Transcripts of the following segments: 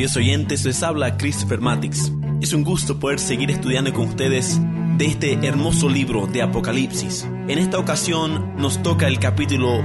queridos oyentes, les habla Christopher Matix. Es un gusto poder seguir estudiando con ustedes de este hermoso libro de Apocalipsis. En esta ocasión nos toca el capítulo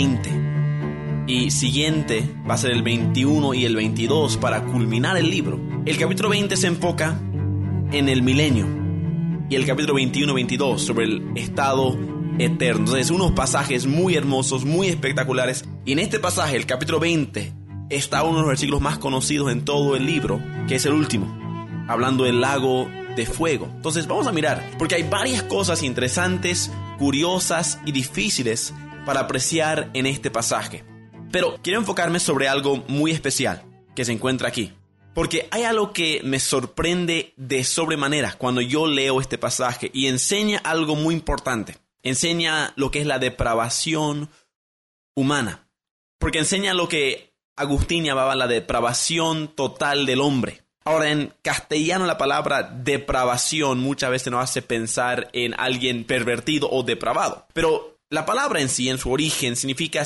20 y siguiente va a ser el 21 y el 22 para culminar el libro. El capítulo 20 se enfoca en el milenio y el capítulo 21-22 sobre el estado eterno. Entonces, unos pasajes muy hermosos, muy espectaculares. Y en este pasaje, el capítulo 20, está uno de los versículos más conocidos en todo el libro, que es el último, hablando del lago de fuego. Entonces vamos a mirar, porque hay varias cosas interesantes, curiosas y difíciles para apreciar en este pasaje. Pero quiero enfocarme sobre algo muy especial que se encuentra aquí, porque hay algo que me sorprende de sobremanera cuando yo leo este pasaje y enseña algo muy importante. Enseña lo que es la depravación humana, porque enseña lo que Agustín llamaba la depravación total del hombre. Ahora, en castellano la palabra depravación muchas veces nos hace pensar en alguien pervertido o depravado. Pero la palabra en sí, en su origen, significa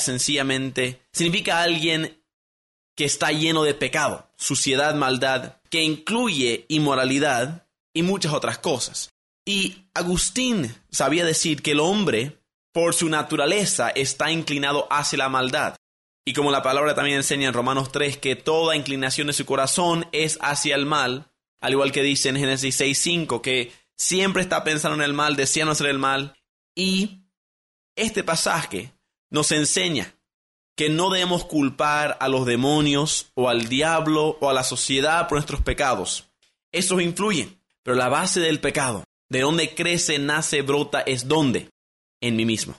alguien que está lleno de pecado, suciedad, maldad, que incluye inmoralidad y muchas otras cosas. Y Agustín sabía decir que el hombre, por su naturaleza, está inclinado hacia la maldad. Y como la palabra también enseña en Romanos 3 que toda inclinación de su corazón es hacia el mal, al igual que dice en Génesis 6:5 que siempre está pensando en el mal, deseando hacer el mal. Y este pasaje nos enseña que no debemos culpar a los demonios o al diablo o a la sociedad por nuestros pecados. Estos influyen, pero la base del pecado, de donde crece, nace, brota, es ¿dónde? En mí mismo.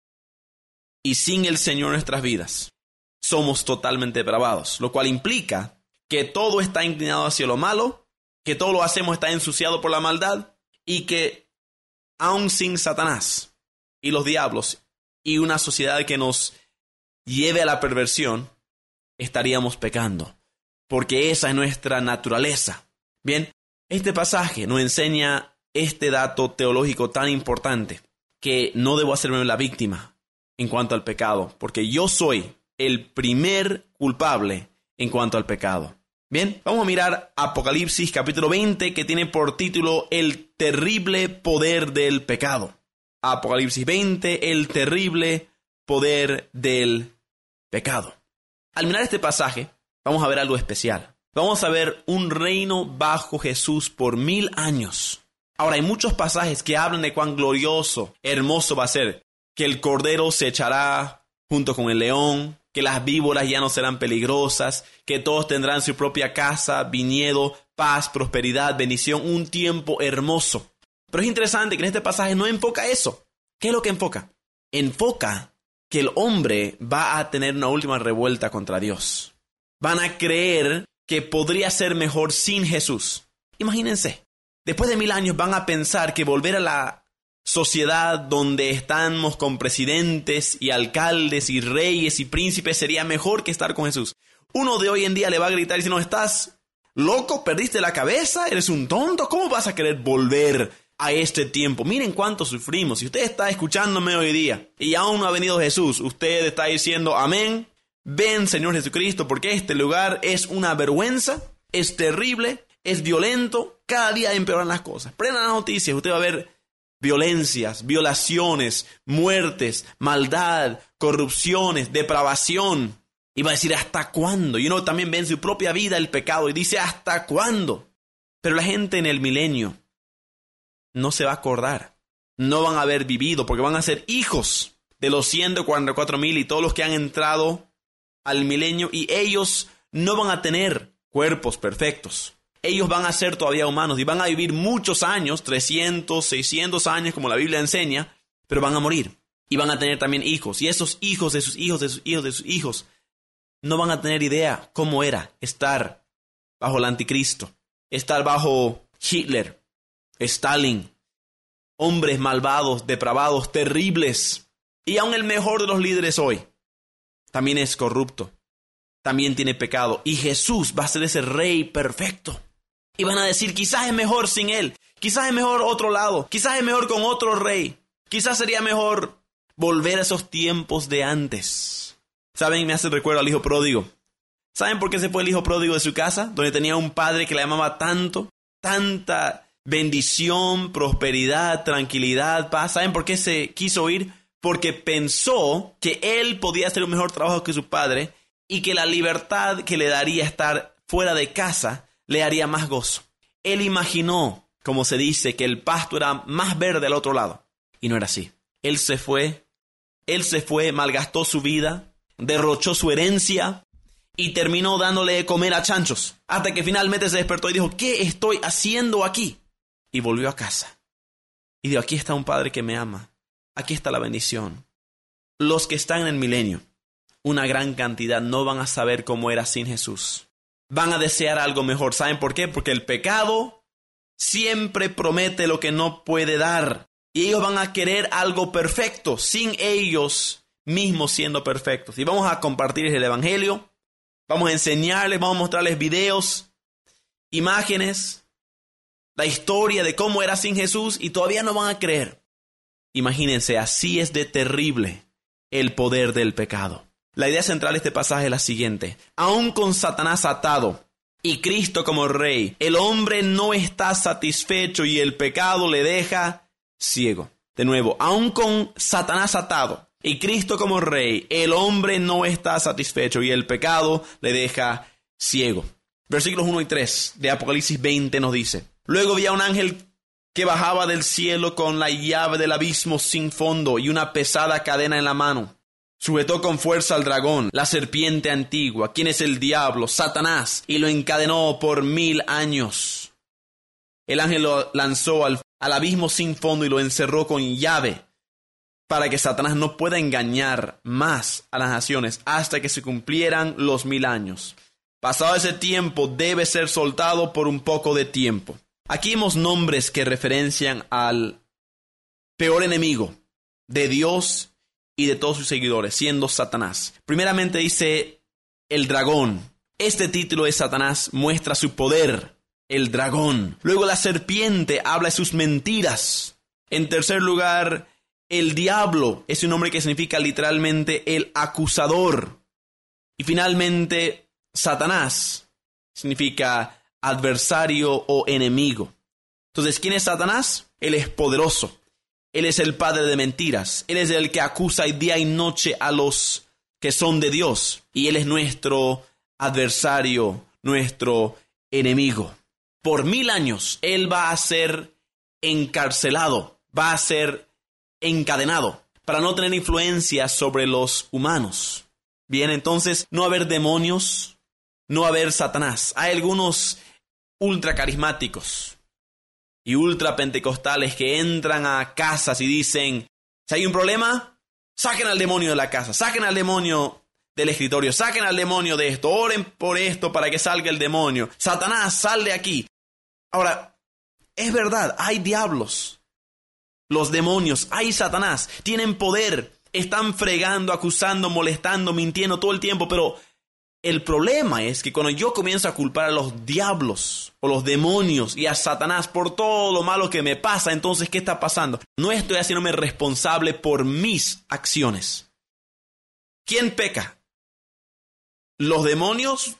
Y sin el Señor en nuestras vidas somos totalmente depravados, lo cual implica que todo está inclinado hacia lo malo, que todo lo hacemos está ensuciado por la maldad y que aun sin Satanás y los diablos y una sociedad que nos lleve a la perversión, estaríamos pecando, porque esa es nuestra naturaleza. Bien, este pasaje nos enseña este dato teológico tan importante, que no debo hacerme la víctima en cuanto al pecado, porque yo soy el primer culpable en cuanto al pecado. Bien, vamos a mirar Apocalipsis capítulo 20, que tiene por título El terrible poder del pecado. Apocalipsis 20, el terrible poder del pecado. Al mirar este pasaje, vamos a ver algo especial. Vamos a ver un reino bajo Jesús por 1000 años. Ahora, hay muchos pasajes que hablan de cuán glorioso, hermoso va a ser, que el cordero se echará junto con el león, que las víboras ya no serán peligrosas, que todos tendrán su propia casa, viñedo, paz, prosperidad, bendición, un tiempo hermoso. Pero es interesante que en este pasaje no enfoca eso. ¿Qué es lo que enfoca? Enfoca que el hombre va a tener una última revuelta contra Dios. Van a creer que podría ser mejor sin Jesús. Imagínense, después de 1000 años van a pensar que volver a la sociedad donde estamos con presidentes y alcaldes y reyes y príncipes sería mejor que estar con Jesús. Uno de hoy en día le va a gritar diciendo, ¿estás loco? ¿Perdiste la cabeza? ¿Eres un tonto? ¿Cómo vas a querer volver a este tiempo? Miren cuánto sufrimos. Si usted está escuchándome hoy día y aún no ha venido Jesús, usted está diciendo amén. Ven, Señor Jesucristo, porque este lugar es una vergüenza, es terrible, es violento. Cada día empeoran las cosas. Prenda las noticias, usted va a ver violencias, violaciones, muertes, maldad, corrupciones, depravación. Y va a decir, ¿hasta cuándo? Y uno también ve en su propia vida el pecado y dice, ¿hasta cuándo? Pero la gente en el milenio no se va a acordar. No van a haber vivido porque van a ser hijos de los 144,000 y todos los que han entrado al milenio. Y ellos no van a tener cuerpos perfectos. Ellos van a ser todavía humanos y van a vivir muchos años, 300, 600 años, como la Biblia enseña, pero van a morir. Y van a tener también hijos. Y esos hijos de sus hijos, de sus hijos, de sus hijos, no van a tener idea cómo era estar bajo el anticristo, estar bajo Hitler, Stalin, hombres malvados, depravados, terribles. Y aún el mejor de los líderes hoy también es corrupto, también tiene pecado. Y Jesús va a ser ese rey perfecto. Y van a decir, quizás es mejor sin él, quizás es mejor otro lado, quizás es mejor con otro rey, quizás sería mejor volver a esos tiempos de antes. ¿Saben? Me hace recuerdo al hijo pródigo. ¿Saben por qué se fue el hijo pródigo de su casa? Donde tenía un padre que le amaba tanto, tanta bendición, prosperidad, tranquilidad, paz. ¿Saben por qué se quiso ir? Porque pensó que él podía hacer un mejor trabajo que su padre y que la libertad que le daría estar fuera de casa le haría más gozo. Él imaginó, como se dice, que el pasto era más verde al otro lado. Y no era así. Él se fue, malgastó su vida, derrochó su herencia y terminó dándole de comer a chanchos. Hasta que finalmente se despertó y dijo, ¿qué estoy haciendo aquí? Y volvió a casa. Y dijo, aquí está un padre que me ama. Aquí está la bendición. Los que están en el milenio, una gran cantidad, no van a saber cómo era sin Jesús. Van a desear algo mejor. ¿Saben por qué? Porque el pecado siempre promete lo que no puede dar. Y ellos van a querer algo perfecto, sin ellos mismos siendo perfectos. Y vamos a compartirles el evangelio. Vamos a enseñarles, vamos a mostrarles videos, imágenes, la historia de cómo era sin Jesús y todavía no van a creer. Imagínense, así es de terrible el poder del pecado. La idea central de este pasaje es la siguiente. Aún con Satanás atado y Cristo como rey, el hombre no está satisfecho y el pecado le deja ciego. De nuevo, aún con Satanás atado y Cristo como rey, el hombre no está satisfecho y el pecado le deja ciego. Versículos 1 y 3 de Apocalipsis 20 nos dice: Luego vi a un ángel que bajaba del cielo con la llave del abismo sin fondo y una pesada cadena en la mano. Sujetó con fuerza al dragón, la serpiente antigua, quien es el diablo, Satanás, y lo encadenó por 1000 años. El ángel lo lanzó al abismo sin fondo y lo encerró con llave, para que Satanás no pueda engañar más a las naciones hasta que se cumplieran los 1000 años. Pasado ese tiempo, debe ser soltado por un poco de tiempo. Aquí vemos nombres que referencian al peor enemigo de Dios y de todos sus seguidores, siendo Satanás. Primeramente dice el dragón. Este título de Satanás muestra su poder, el dragón. Luego la serpiente habla de sus mentiras. En tercer lugar, el diablo es un nombre que significa literalmente el acusador. Y finalmente, Satanás significa adversario o enemigo. Entonces, ¿quién es Satanás? Él es poderoso. Él es el padre de mentiras. Él es el que acusa día y noche a los que son de Dios. Y Él es nuestro adversario, nuestro enemigo. Por 1000 años, Él va a ser encarcelado, va a ser encadenado, para no tener influencia sobre los humanos. Bien, entonces, no va a haber demonios, no va a haber Satanás. Hay algunos ultra carismáticos y ultra pentecostales que entran a casas y dicen, si hay un problema, saquen al demonio de la casa, saquen al demonio del escritorio, saquen al demonio de esto, oren por esto para que salga el demonio. Satanás, sal de aquí. Ahora, es verdad, hay diablos, los demonios, hay Satanás, tienen poder, están fregando, acusando, molestando, mintiendo todo el tiempo, pero el problema es que cuando yo comienzo a culpar a los diablos o los demonios y a Satanás por todo lo malo que me pasa, entonces, ¿qué está pasando? No estoy haciéndome responsable por mis acciones. ¿Quién peca? ¿Los demonios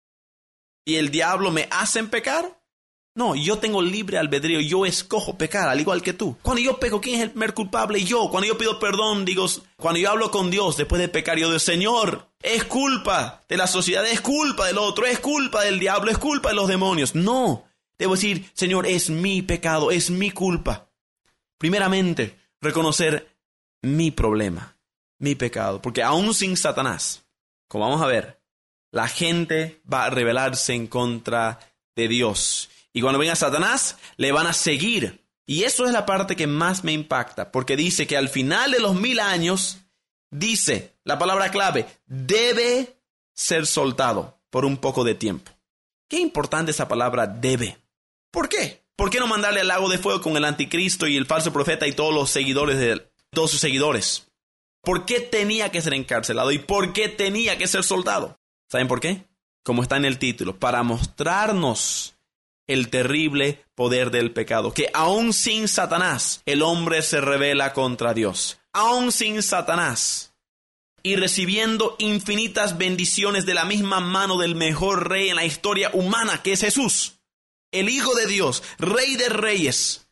y el diablo me hacen pecar? No, yo tengo libre albedrío, yo escojo pecar, al igual que tú. Cuando yo peco, ¿quién es el primer culpable? Yo. Cuando yo pido perdón, cuando yo hablo con Dios después de pecar, yo digo, Señor, es culpa de la sociedad, es culpa del otro, es culpa del diablo, es culpa de los demonios. No, debo decir, Señor, es mi pecado, es mi culpa. Primeramente, reconocer mi problema, mi pecado, porque aún sin Satanás, como vamos a ver, la gente va a rebelarse en contra de Dios. Y cuando venga Satanás, le van a seguir. Y eso es la parte que más me impacta, porque dice que al final de los 1000 años, dice la palabra clave, debe ser soltado por un poco de tiempo. Qué importante esa palabra debe. ¿Por qué? ¿Por qué no mandarle al lago de fuego con el anticristo y el falso profeta y todos los seguidores de él, todos sus seguidores? ¿Por qué tenía que ser encarcelado y por qué tenía que ser soltado? ¿Saben por qué? Como está en el título, para mostrarnos el terrible poder del pecado, que aún sin Satanás, el hombre se rebela contra Dios. Aún sin Satanás, y recibiendo infinitas bendiciones de la misma mano del mejor rey en la historia humana, que es Jesús, el Hijo de Dios, Rey de Reyes,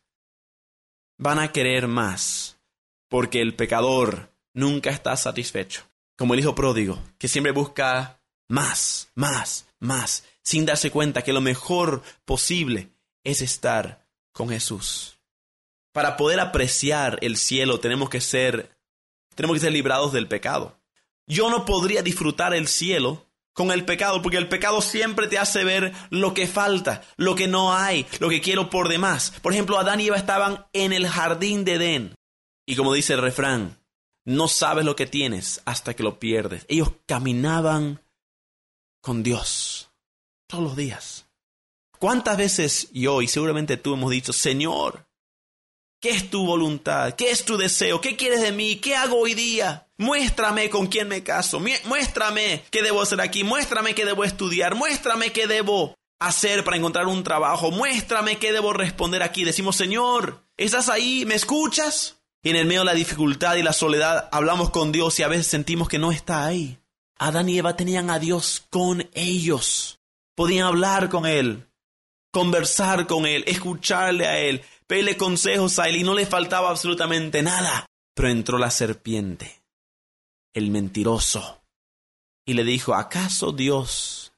van a querer más, porque el pecador nunca está satisfecho. Como el hijo pródigo, que siempre busca más, sin darse cuenta que lo mejor posible es estar con Jesús. Para poder apreciar el cielo tenemos que ser librados del pecado. Yo no podría disfrutar el cielo con el pecado, porque el pecado siempre te hace ver lo que falta, lo que no hay, lo que quiero por demás. Por ejemplo, Adán y Eva estaban en el jardín de Edén. Y como dice el refrán, no sabes lo que tienes hasta que lo pierdes. Ellos caminaban con Dios todos los días. ¿Cuántas veces yo y seguramente tú hemos dicho, Señor, ¿qué es tu voluntad? ¿Qué es tu deseo? ¿Qué quieres de mí? ¿Qué hago hoy día? Muéstrame con quién me caso. Muéstrame qué debo hacer aquí. Muéstrame qué debo estudiar. Muéstrame qué debo hacer para encontrar un trabajo. Muéstrame qué debo responder aquí. Decimos, Señor, ¿estás ahí? ¿Me escuchas? Y en el medio de la dificultad y la soledad hablamos con Dios y a veces sentimos que no está ahí. Adán y Eva tenían a Dios con ellos. Podían hablar con Él, conversar con Él, escucharle a Él, pedirle consejos a Él y no le faltaba absolutamente nada. Pero entró la serpiente, el mentiroso, y le dijo, ¿acaso Dios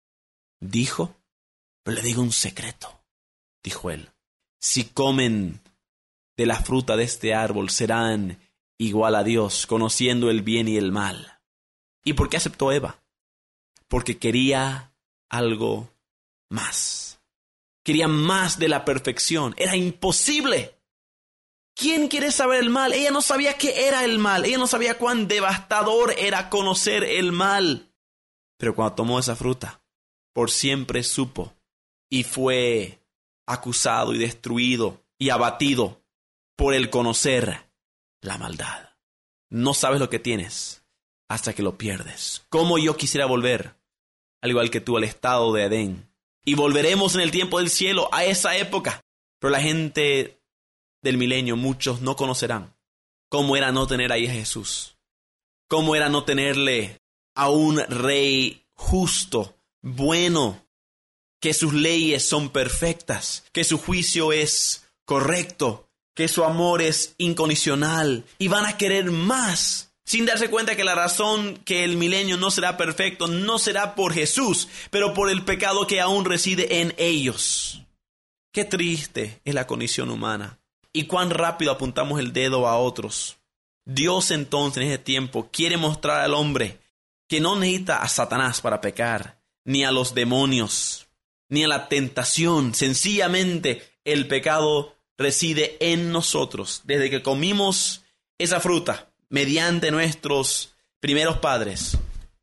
dijo? Pero le digo un secreto, dijo Él. Si comen de la fruta de este árbol serán igual a Dios, conociendo el bien y el mal. ¿Y por qué aceptó Eva? Porque quería algo más. Quería más de la perfección. Era imposible. ¿Quién quiere saber el mal? Ella no sabía qué era el mal. Ella no sabía cuán devastador era conocer el mal. Pero cuando tomó esa fruta, por siempre supo y fue acusado y destruido y abatido por el conocer la maldad. No sabes lo que tienes hasta que lo pierdes. Cómo yo quisiera volver, al igual que tú, al estado de Edén. Y volveremos en el tiempo del cielo a esa época. Pero la gente del milenio, muchos no conocerán cómo era no tener ahí a Jesús. Cómo era no tenerle a un rey justo, bueno, que sus leyes son perfectas, que su juicio es correcto, que su amor es incondicional. Y van a querer más, sin darse cuenta que la razón que el milenio no será perfecto no será por Jesús, pero por el pecado que aún reside en ellos. Qué triste es la condición humana y cuán rápido apuntamos el dedo a otros. Dios entonces en ese tiempo quiere mostrar al hombre que no necesita a Satanás para pecar, ni a los demonios, ni a la tentación. Sencillamente el pecado reside en nosotros. Desde que comimos esa fruta, mediante nuestros primeros padres,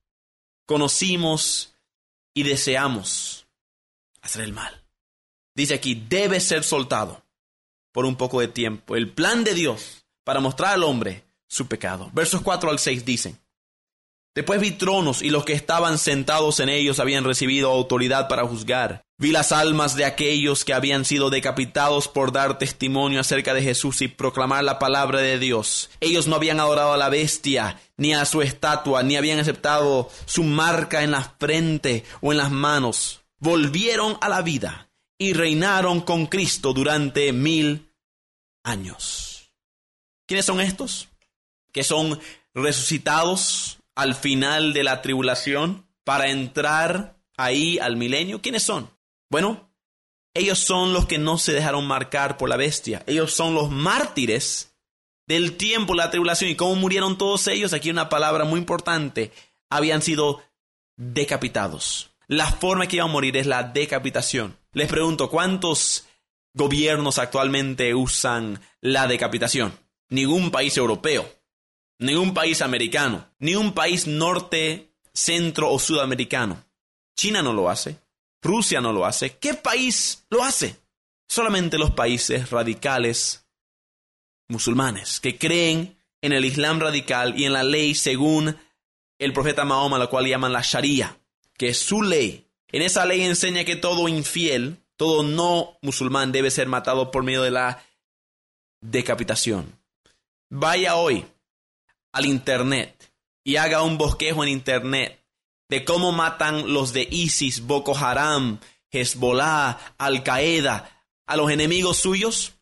conocimos y deseamos hacer el mal. Dice aquí, debe ser soltado por un poco de tiempo el plan de Dios para mostrar al hombre su pecado. Versos 4 al 6 dicen, después vi tronos y los que estaban sentados en ellos habían recibido autoridad para juzgar. Vi las almas de aquellos que habían sido decapitados por dar testimonio acerca de Jesús y proclamar la palabra de Dios. Ellos no habían adorado a la bestia, ni a su estatua, ni habían aceptado su marca en la frente o en las manos. Volvieron a la vida y reinaron con Cristo durante 1000 años. ¿Quiénes son estos? Que son resucitados al final de la tribulación para entrar ahí al milenio. ¿Quiénes son? Bueno, ellos son los que no se dejaron marcar por la bestia. Ellos son los mártires del tiempo de la tribulación. ¿Y cómo murieron todos ellos? Aquí una palabra muy importante. Habían sido decapitados. La forma que iban a morir es la decapitación. Les pregunto, ¿cuántos gobiernos actualmente usan la decapitación? Ningún país europeo, ningún país americano, ni un país norte, centro o sudamericano. China no lo hace. Rusia no lo hace. ¿Qué país lo hace? Solamente los países radicales musulmanes que creen en el Islam radical y en la ley según el profeta Mahoma, la cual llaman la Sharia, que es su ley. En esa ley enseña que todo infiel, todo no musulmán debe ser matado por medio de la decapitación. Vaya hoy al internet y haga un bosquejo en internet de cómo matan los de ISIS, Boko Haram, Hezbollah, Al Qaeda, a los enemigos suyos,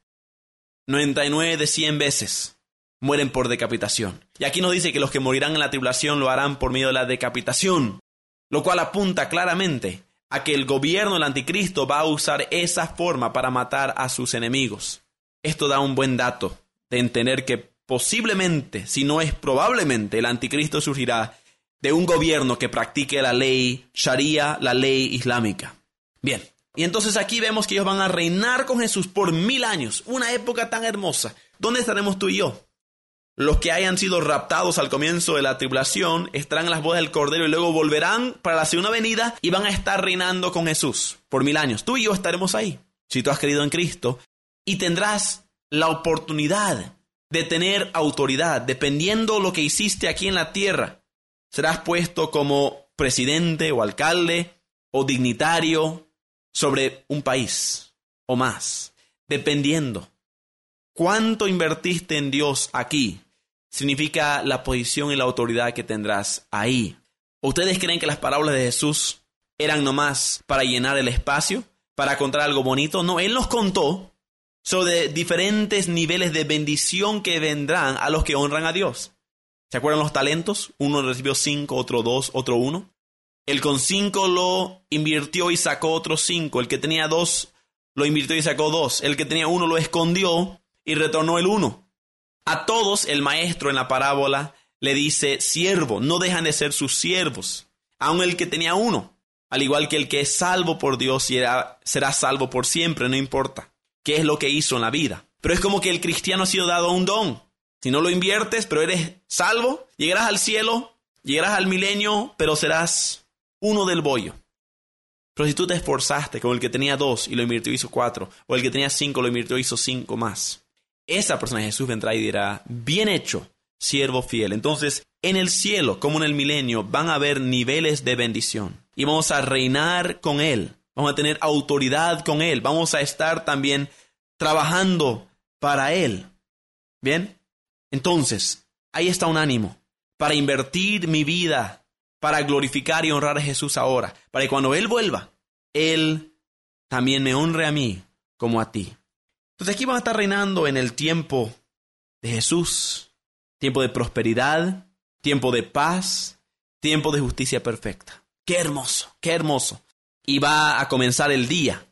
99 de 100 veces mueren por decapitación. Y aquí nos dice que los que morirán en la tribulación lo harán por medio de la decapitación, lo cual apunta claramente a que el gobierno del anticristo va a usar esa forma para matar a sus enemigos. Esto da un buen dato de entender que posiblemente, si no es probablemente, el anticristo surgirá de un gobierno que practique la ley Sharia, la ley islámica. Bien, y entonces aquí vemos que ellos van a reinar con Jesús por 1000 años, una época tan hermosa. ¿Dónde estaremos tú y yo? Los que hayan sido raptados al comienzo de la tribulación estarán en las bodas del Cordero y luego volverán para la segunda venida y van a estar reinando con Jesús por 1000 años. Tú y yo estaremos ahí, si tú has creído en Cristo, y tendrás la oportunidad de tener autoridad, dependiendo lo que hiciste aquí en la tierra. Serás puesto como presidente o alcalde o dignitario sobre un país o más, dependiendo. ¿Cuánto invertiste en Dios aquí? Significa la posición y la autoridad que tendrás ahí. ¿Ustedes creen que las parábolas de Jesús eran nomás para llenar el espacio, para contar algo bonito? No, Él nos contó sobre diferentes niveles de bendición que vendrán a los que honran a Dios. ¿Se acuerdan los talentos? Uno recibió 5, otro 2, otro 1. Él con 5 lo invirtió y sacó otros 5. El que tenía 2 lo invirtió y sacó 2. El que tenía 1 lo escondió y retornó el 1. A todos el maestro en la parábola le dice siervo. No dejan de ser sus siervos. Aun el que tenía 1. Al igual que el que es salvo por Dios será salvo por siempre, no importa qué es lo que hizo en la vida. Pero es como que el cristiano ha sido dado un don. Si no lo inviertes, pero eres salvo, llegarás al cielo, llegarás al milenio, pero serás uno del bollo. Pero si tú te esforzaste con el que tenía 2 y lo invirtió y hizo 4, o el que tenía 5 lo invirtió y hizo 5 más, esa persona Jesús vendrá y dirá, bien hecho, siervo fiel. Entonces, en el cielo, como en el milenio, van a haber niveles de bendición. Y vamos a reinar con Él. Vamos a tener autoridad con Él. Vamos a estar también trabajando para Él. ¿Bien? Entonces, ahí está un ánimo para invertir mi vida, para glorificar y honrar a Jesús ahora, para que cuando Él vuelva, Él también me honre a mí como a ti. Entonces aquí van a estar reinando en el tiempo de Jesús, tiempo de prosperidad, tiempo de paz, tiempo de justicia perfecta. ¡Qué hermoso! ¡Qué hermoso! Y va a comenzar el día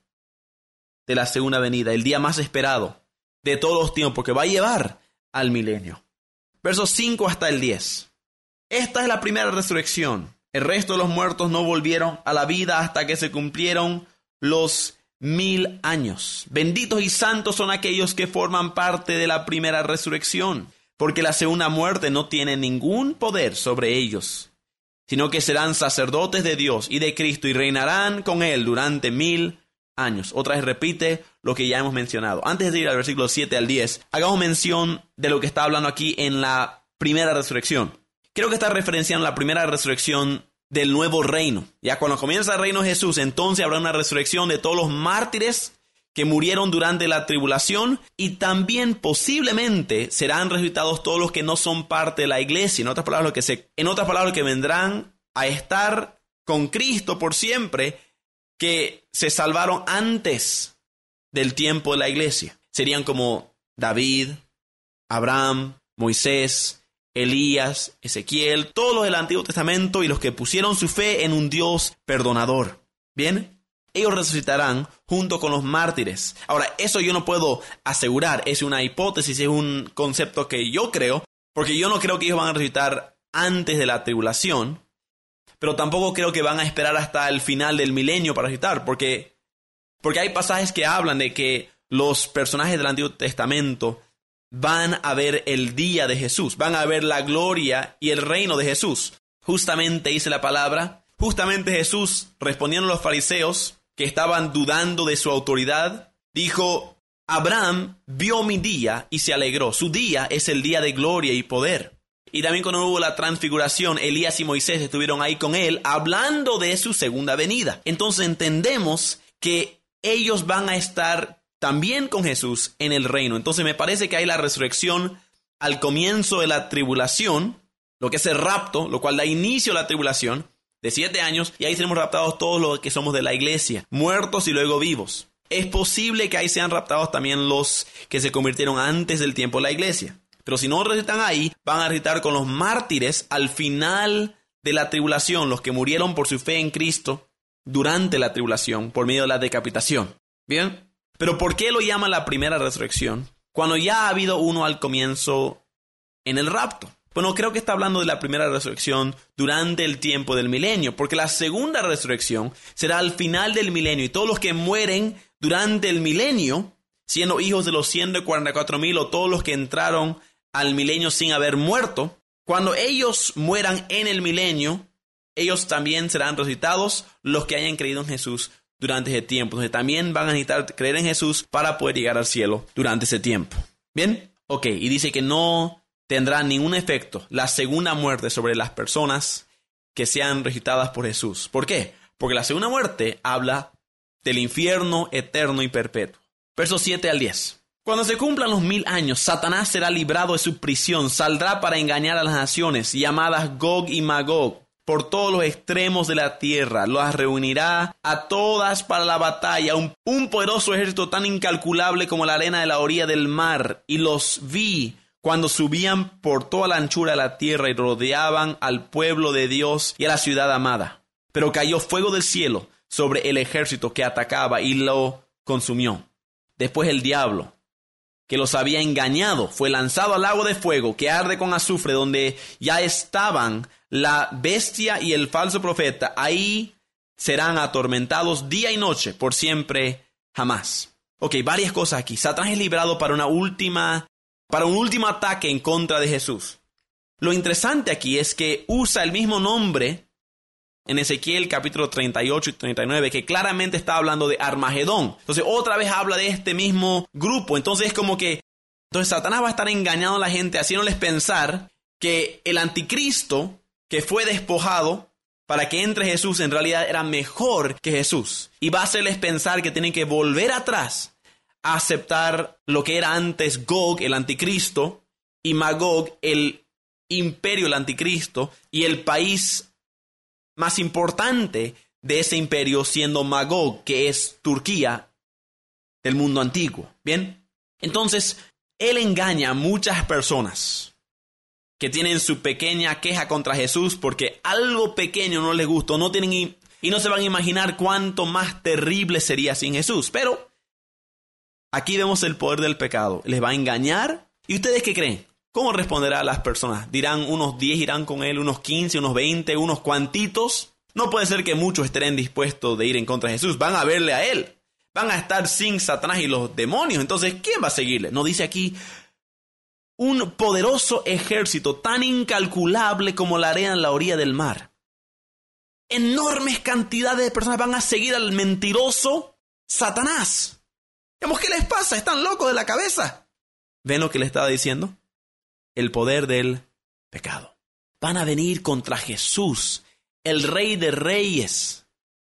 de la segunda venida, el día más esperado de todos los tiempos, porque va a llevar al milenio. Versos 5 hasta el 10. Esta es la primera resurrección. El resto de los muertos no volvieron a la vida hasta que se cumplieron los 1000 años. Benditos y santos son aquellos que forman parte de la primera resurrección, porque la segunda muerte no tiene ningún poder sobre ellos, sino que serán sacerdotes de Dios y de Cristo y reinarán con Él durante 1000 años. Otra vez repite lo que ya hemos mencionado. Antes de ir al versículo 7 al 10, hagamos mención de lo que está hablando aquí en la primera resurrección. Creo que está referenciando la primera resurrección del nuevo reino. Ya cuando comienza el reino de Jesús, entonces habrá una resurrección de todos los mártires que murieron durante la tribulación y también posiblemente serán resucitados todos los que no son parte de la iglesia. En otras palabras, que vendrán a estar con Cristo por siempre, que se salvaron antes del tiempo de la iglesia. Serían como David, Abraham, Moisés, Elías, Ezequiel, todos los del Antiguo Testamento y los que pusieron su fe en un Dios perdonador. ¿Bien? Ellos resucitarán junto con los mártires. Ahora, eso yo no puedo asegurar. Es una hipótesis, es un concepto que yo creo, porque yo no creo que ellos van a resucitar antes de la tribulación, pero tampoco creo que van a esperar hasta el final del milenio para resucitar, porque hay pasajes que hablan de que los personajes del Antiguo Testamento van a ver el día de Jesús, van a ver la gloria y el reino de Jesús. Justamente dice la palabra, justamente Jesús, respondiendo a los fariseos que estaban dudando de su autoridad, dijo, Abraham vio mi día y se alegró. Su día es el día de gloria y poder. Y también cuando hubo la transfiguración, Elías y Moisés estuvieron ahí con él, hablando de su segunda venida. Entonces entendemos que ellos van a estar también con Jesús en el reino. Entonces me parece que hay la resurrección al comienzo de la tribulación, lo que es el rapto, lo cual da inicio a la tribulación de 7 años, y ahí seremos raptados todos los que somos de la iglesia, muertos y luego vivos. Es posible que ahí sean raptados también los que se convirtieron antes del tiempo de la iglesia. Pero si no resucitan ahí, van a resucitar con los mártires al final de la tribulación, los que murieron por su fe en Cristo durante la tribulación, por medio de la decapitación. ¿Bien? Pero ¿por qué lo llaman la primera resurrección cuando ya ha habido uno al comienzo en el rapto? Bueno, creo que está hablando de la primera resurrección durante el tiempo del milenio, porque la segunda resurrección será al final del milenio, y todos los que mueren durante el milenio, siendo hijos de los 144,000 o todos los que entraron al milenio sin haber muerto, cuando ellos mueran en el milenio, ellos también serán resucitados, los que hayan creído en Jesús durante ese tiempo. Entonces también van a necesitar creer en Jesús para poder llegar al cielo durante ese tiempo. ¿Bien? Ok, y dice que no tendrá ningún efecto la segunda muerte sobre las personas que sean resucitadas por Jesús. ¿Por qué? Porque la segunda muerte habla del infierno eterno y perpetuo. Versos 7 al 10. Cuando se cumplan los 1000 años, Satanás será librado de su prisión, saldrá para engañar a las naciones, llamadas Gog y Magog, por todos los extremos de la tierra. Las reunirá a todas para la batalla, un poderoso ejército tan incalculable como la arena de la orilla del mar. Y los vi cuando subían por toda la anchura de la tierra y rodeaban al pueblo de Dios y a la ciudad amada. Pero cayó fuego del cielo sobre el ejército que atacaba y lo consumió. Después el diablo, que los había engañado, fue lanzado al lago de fuego que arde con azufre, donde ya estaban la bestia y el falso profeta. Ahí serán atormentados día y noche por siempre jamás. Ok, varias cosas aquí. Satanás es librado para un último ataque en contra de Jesús. Lo interesante aquí es que usa el mismo nombre en Ezequiel capítulo 38 y 39, que claramente está hablando de Armagedón. Entonces otra vez habla de este mismo grupo. Entonces es como que Satanás va a estar engañando a la gente, haciéndoles pensar que el anticristo que fue despojado para que entre Jesús en realidad era mejor que Jesús. Y va a hacerles pensar que tienen que volver atrás a aceptar lo que era antes Gog, el anticristo, y Magog, el imperio, el anticristo, y el país más importante de ese imperio siendo Magog, que es Turquía del mundo antiguo. ¿Bien? Entonces, él engaña a muchas personas que tienen su pequeña queja contra Jesús porque algo pequeño no les gustó, y no se van a imaginar cuánto más terrible sería sin Jesús. Pero aquí vemos el poder del pecado. Les va a engañar. ¿Y ustedes qué creen? ¿Cómo responderá a las personas? ¿Dirán unos 10 irán con él, unos 15, unos 20, unos cuantitos? No puede ser que muchos estén dispuestos de ir en contra de Jesús. Van a verle a él. Van a estar sin Satanás y los demonios. Entonces, ¿quién va a seguirle? Nos dice aquí un poderoso ejército tan incalculable como la arena en la orilla del mar. Enormes cantidades de personas van a seguir al mentiroso Satanás. ¿Qué les pasa? ¿Están locos de la cabeza? ¿Ven lo que le estaba diciendo? El poder del pecado. Van a venir contra Jesús, el Rey de Reyes,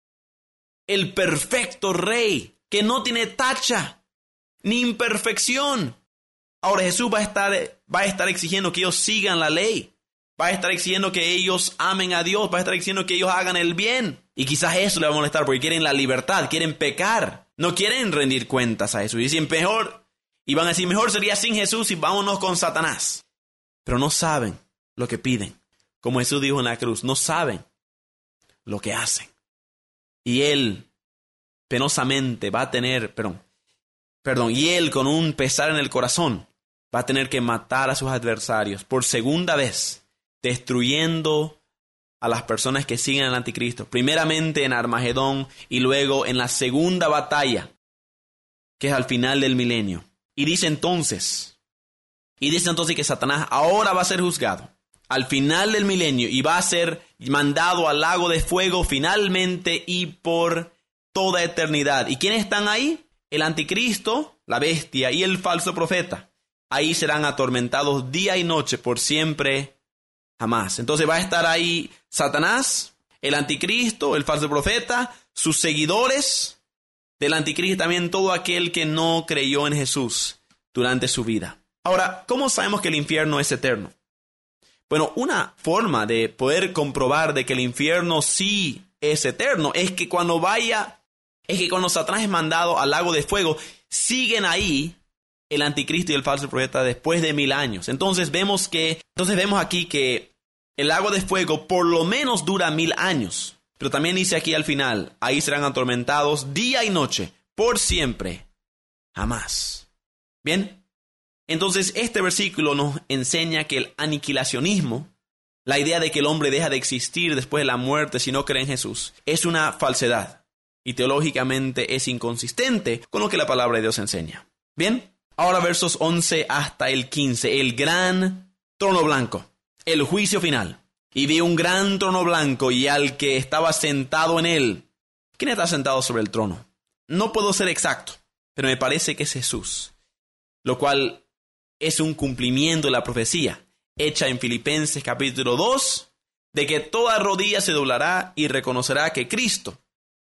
el perfecto Rey, que no tiene tacha ni imperfección. Ahora Jesús va a estar exigiendo que ellos sigan la ley. Va a estar exigiendo que ellos amen a Dios. Va a estar exigiendo que ellos hagan el bien. Y quizás eso le va a molestar porque quieren la libertad, quieren pecar. No quieren rendir cuentas a Jesús. Y dicen van a decir, mejor sería sin Jesús y vámonos con Satanás. Pero no saben lo que piden. Como Jesús dijo en la cruz, no saben lo que hacen. Y él penosamente va a tener, y él con un pesar en el corazón va a tener que matar a sus adversarios por segunda vez, destruyendo a las personas que siguen al anticristo. Primeramente en Armagedón y luego en la segunda batalla, que es al final del milenio. Y dice entonces que Satanás ahora va a ser juzgado al final del milenio y va a ser mandado al lago de fuego finalmente y por toda eternidad. ¿Y quiénes están ahí? El anticristo, la bestia y el falso profeta. Ahí serán atormentados día y noche por siempre jamás. Entonces va a estar ahí Satanás, el anticristo, el falso profeta, sus seguidores del anticristo, también todo aquel que no creyó en Jesús durante su vida. Ahora, ¿cómo sabemos que el infierno es eterno? Bueno, una forma de poder comprobar de que el infierno sí es eterno es que cuando Satanás es mandado al lago de fuego, siguen ahí el anticristo y el falso profeta después de 1000 años. Entonces vemos aquí que el lago de fuego por lo menos dura 1000 años. Pero también dice aquí al final, ahí serán atormentados día y noche, por siempre, jamás. Bien, entonces este versículo nos enseña que el aniquilacionismo, la idea de que el hombre deja de existir después de la muerte si no cree en Jesús, es una falsedad y teológicamente es inconsistente con lo que la palabra de Dios enseña. Bien, ahora versos 11 hasta el 15, el gran trono blanco, el juicio final. Y vi un gran trono blanco y al que estaba sentado en él. ¿Quién está sentado sobre el trono? No puedo ser exacto, pero me parece que es Jesús, lo cual es un cumplimiento de la profecía hecha en Filipenses capítulo 2, de que toda rodilla se doblará y reconocerá que Cristo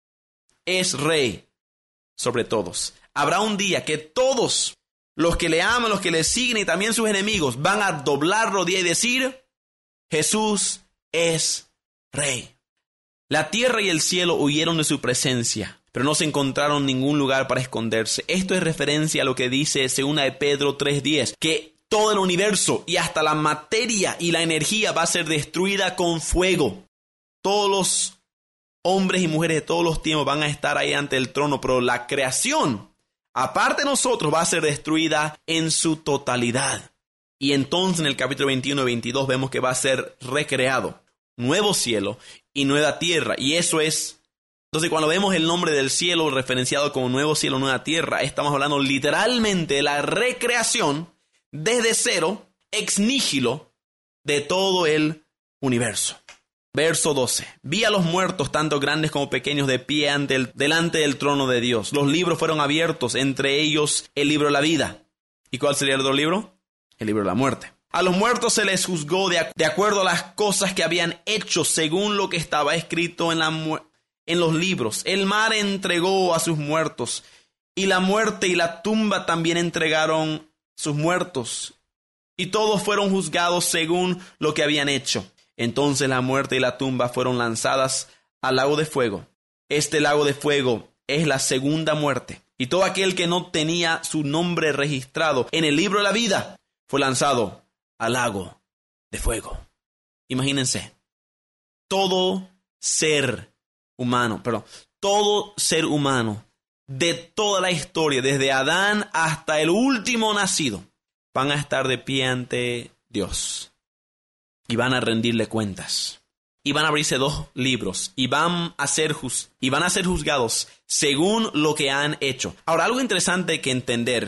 es Rey sobre todos. Habrá un día que todos los que le aman, los que le siguen y también sus enemigos van a doblar rodilla y decir, Jesús es Rey. La tierra y el cielo huyeron de su presencia, pero no se encontraron ningún lugar para esconderse. Esto es referencia a lo que dice 2 de Pedro 3:10, que todo el universo y hasta la materia y la energía va a ser destruida con fuego. Todos los hombres y mujeres de todos los tiempos van a estar ahí ante el trono, pero la creación, aparte de nosotros, va a ser destruida en su totalidad. Y entonces en el capítulo 21 y 22 vemos que va a ser recreado nuevo cielo y nueva tierra. Y eso es, entonces cuando vemos el nombre del cielo referenciado como nuevo cielo, nueva tierra, estamos hablando literalmente de la recreación desde cero, ex nihilo, de todo el universo. Verso 12. Vi a los muertos, tanto grandes como pequeños, de pie delante del trono de Dios. Los libros fueron abiertos, entre ellos el libro de la vida. ¿Y cuál sería el otro libro? El libro de la muerte. A los muertos se les juzgó de acuerdo a las cosas que habían hecho, según lo que estaba escrito en los libros. El mar entregó a sus muertos, y la muerte y la tumba también entregaron sus muertos, y todos fueron juzgados según lo que habían hecho. Entonces la muerte y la tumba fueron lanzadas al lago de fuego. Este lago de fuego es la segunda muerte, y todo aquel que no tenía su nombre registrado en el libro de la vida fue lanzado al lago de fuego. Imagínense, todo ser humano de toda la historia, desde Adán hasta el último nacido, van a estar de pie ante Dios y van a rendirle cuentas. Y van a abrirse 2 libros y van a ser juzgados según lo que han hecho. Ahora, algo interesante que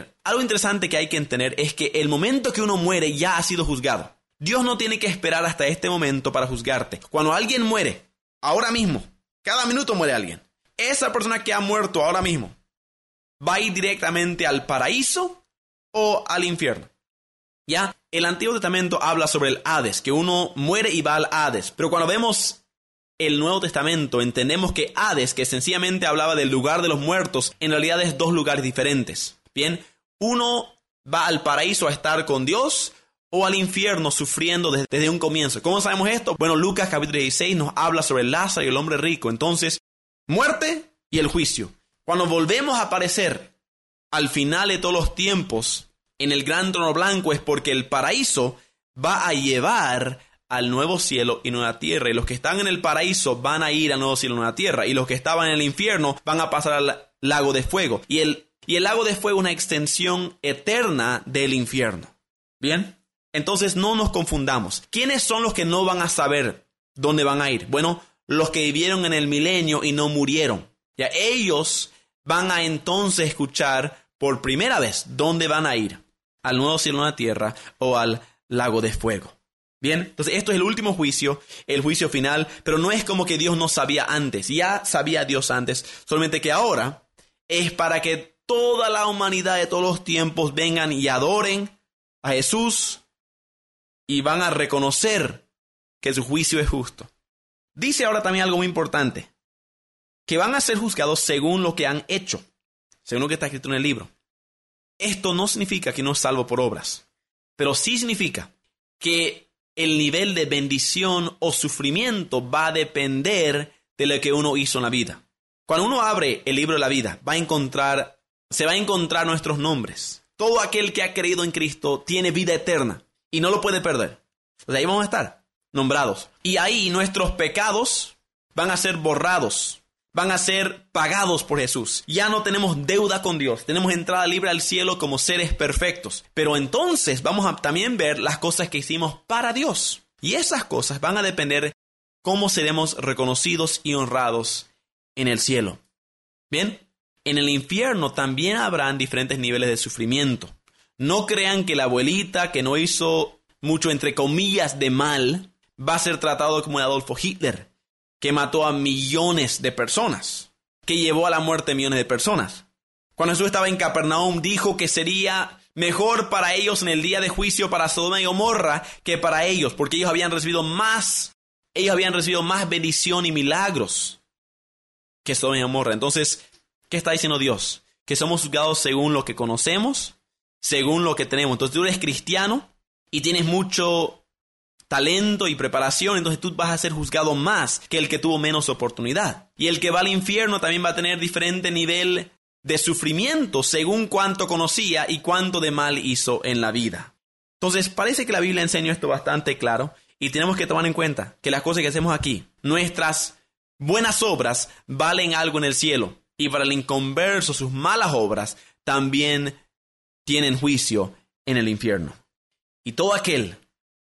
hay que entender es que el momento que uno muere ya ha sido juzgado. Dios no tiene que esperar hasta este momento para juzgarte. Cuando alguien muere, ahora mismo, cada minuto muere alguien. Esa persona que ha muerto ahora mismo va a ir directamente al paraíso o al infierno. Ya, el Antiguo Testamento habla sobre el Hades, que uno muere y va al Hades. Pero cuando vemos el Nuevo Testamento, entendemos que Hades, que sencillamente hablaba del lugar de los muertos, en realidad es 2 lugares diferentes. Bien, uno va al paraíso a estar con Dios o al infierno sufriendo desde un comienzo. ¿Cómo sabemos esto? Bueno, Lucas capítulo 16 nos habla sobre Lázaro y el hombre rico. Entonces, muerte y el juicio. Cuando volvemos a aparecer al final de todos los tiempos en el gran trono blanco, es porque el paraíso va a llevar al nuevo cielo y nueva tierra. Y los que están en el paraíso van a ir al nuevo cielo y nueva tierra. Y los que estaban en el infierno van a pasar al lago de fuego. Y el lago de fuego es una extensión eterna del infierno. ¿Bien? Entonces no nos confundamos. ¿Quiénes son los que no van a saber dónde van a ir? Bueno, los que vivieron en el milenio y no murieron. Ya ellos van a entonces escuchar por primera vez dónde van a ir. Al nuevo cielo y nueva tierra o al lago de fuego. Bien, entonces esto es el último juicio, el juicio final, pero no es como que Dios no sabía antes, ya sabía Dios antes, solamente que ahora es para que toda la humanidad de todos los tiempos vengan y adoren a Jesús y van a reconocer que su juicio es justo. Dice ahora también algo muy importante, que van a ser juzgados según lo que han hecho, según lo que está escrito en el libro. Esto no significa que no es salvo por obras, pero sí significa que el nivel de bendición o sufrimiento va a depender de lo que uno hizo en la vida. Cuando uno abre el libro de la vida, se va a encontrar nuestros nombres. Todo aquel que ha creído en Cristo tiene vida eterna y no lo puede perder. O sea, ahí vamos a estar nombrados. Y ahí nuestros pecados van a ser borrados, van a ser pagados por Jesús. Ya no tenemos deuda con Dios, tenemos entrada libre al cielo como seres perfectos. Pero entonces vamos a también ver las cosas que hicimos para Dios. Y esas cosas van a depender cómo seremos reconocidos y honrados en el cielo. Bien, en el infierno también habrán diferentes niveles de sufrimiento. No crean que la abuelita que no hizo mucho, entre comillas, de mal, va a ser tratado como Adolfo Hitler, que mató a millones de personas, que llevó a la muerte a millones de personas. Cuando Jesús estaba en Capernaum, dijo que sería mejor para ellos en el día de juicio para Sodoma y Gomorra que para ellos, porque ellos habían recibido más bendición y milagros que Sodoma y Gomorra. Entonces, ¿qué está diciendo Dios? Que somos juzgados según lo que conocemos, según lo que tenemos. Entonces, tú eres cristiano y tienes mucho talento y preparación, entonces tú vas a ser juzgado más que el que tuvo menos oportunidad. Y el que va al infierno también va a tener diferente nivel de sufrimiento según cuánto conocía y cuánto de mal hizo en la vida. Entonces parece que la Biblia enseña esto bastante claro y tenemos que tomar en cuenta que las cosas que hacemos aquí, nuestras buenas obras valen algo en el cielo, y para el inconverso sus malas obras también tienen juicio en el infierno. Y todo aquel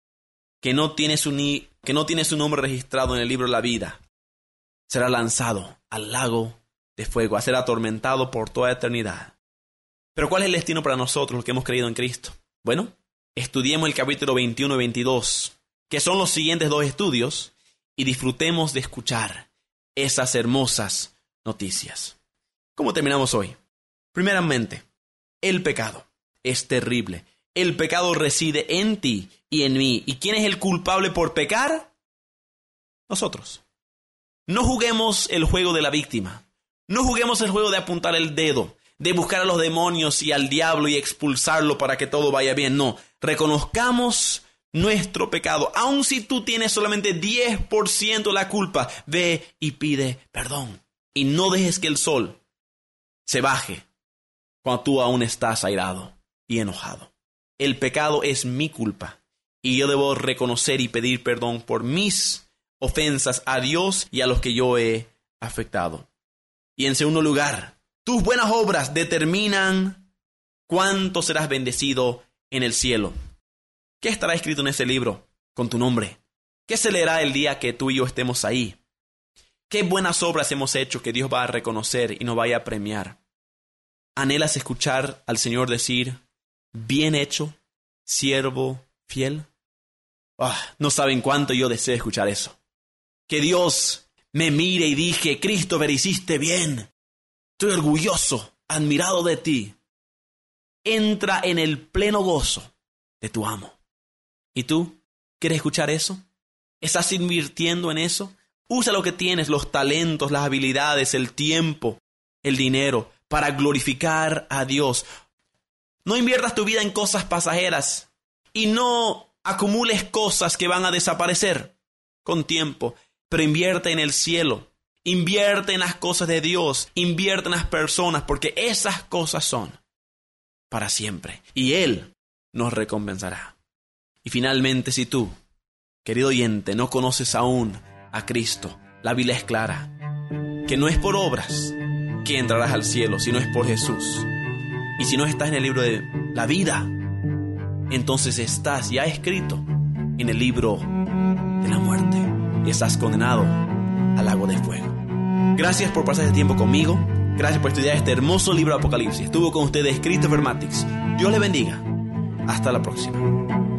que no tiene su nombre registrado en el libro de la vida será lanzado al lago de fuego, a ser atormentado por toda eternidad. Pero ¿cuál es el destino para nosotros, los que hemos creído en Cristo? Bueno, estudiemos el capítulo 21 y 22, que son los siguientes 2 estudios, y disfrutemos de escuchar esas hermosas noticias. ¿Cómo terminamos hoy? Primeramente, el pecado es terrible. El pecado reside en ti y en mí. ¿Y quién es el culpable por pecar? Nosotros. No juguemos el juego de la víctima. No juguemos el juego de apuntar el dedo, de buscar a los demonios y al diablo y expulsarlo para que todo vaya bien. No, reconozcamos nuestro pecado. Aun si tú tienes solamente 10% de la culpa, ve y pide perdón. Y no dejes que el sol se baje cuando tú aún estás airado y enojado. El pecado es mi culpa y yo debo reconocer y pedir perdón por mis ofensas a Dios y a los que yo he afectado. Y en segundo lugar, tus buenas obras determinan cuánto serás bendecido en el cielo. ¿Qué estará escrito en ese libro con tu nombre? ¿Qué se leerá el día que tú y yo estemos ahí? ¿Qué buenas obras hemos hecho que Dios va a reconocer y nos vaya a premiar? ¿Anhelas escuchar al Señor decir: bien hecho, siervo fiel? No saben cuánto yo deseo escuchar eso. Que Dios me mire y dije: Cristo, hiciste bien. Estoy orgulloso, admirado de ti. Entra en el pleno gozo de tu amo. ¿Y tú quieres escuchar eso? ¿Estás invirtiendo en eso? Usa lo que tienes, los talentos, las habilidades, el tiempo, el dinero, para glorificar a Dios. No inviertas tu vida en cosas pasajeras y no acumules cosas que van a desaparecer con tiempo, pero invierte en el cielo, invierte en las cosas de Dios, invierte en las personas, porque esas cosas son para siempre y Él nos recompensará. Y finalmente, si tú, querido oyente, no conoces aún a Cristo, la Biblia es clara, que no es por obras que entrarás al cielo, sino es por Jesús. Y si no estás en el libro de la vida, entonces estás ya escrito en el libro de la muerte y estás condenado al lago de fuego. Gracias por pasar este tiempo conmigo. Gracias por estudiar este hermoso libro de Apocalipsis. Estuvo con ustedes Christopher Matix. Dios le bendiga. Hasta la próxima.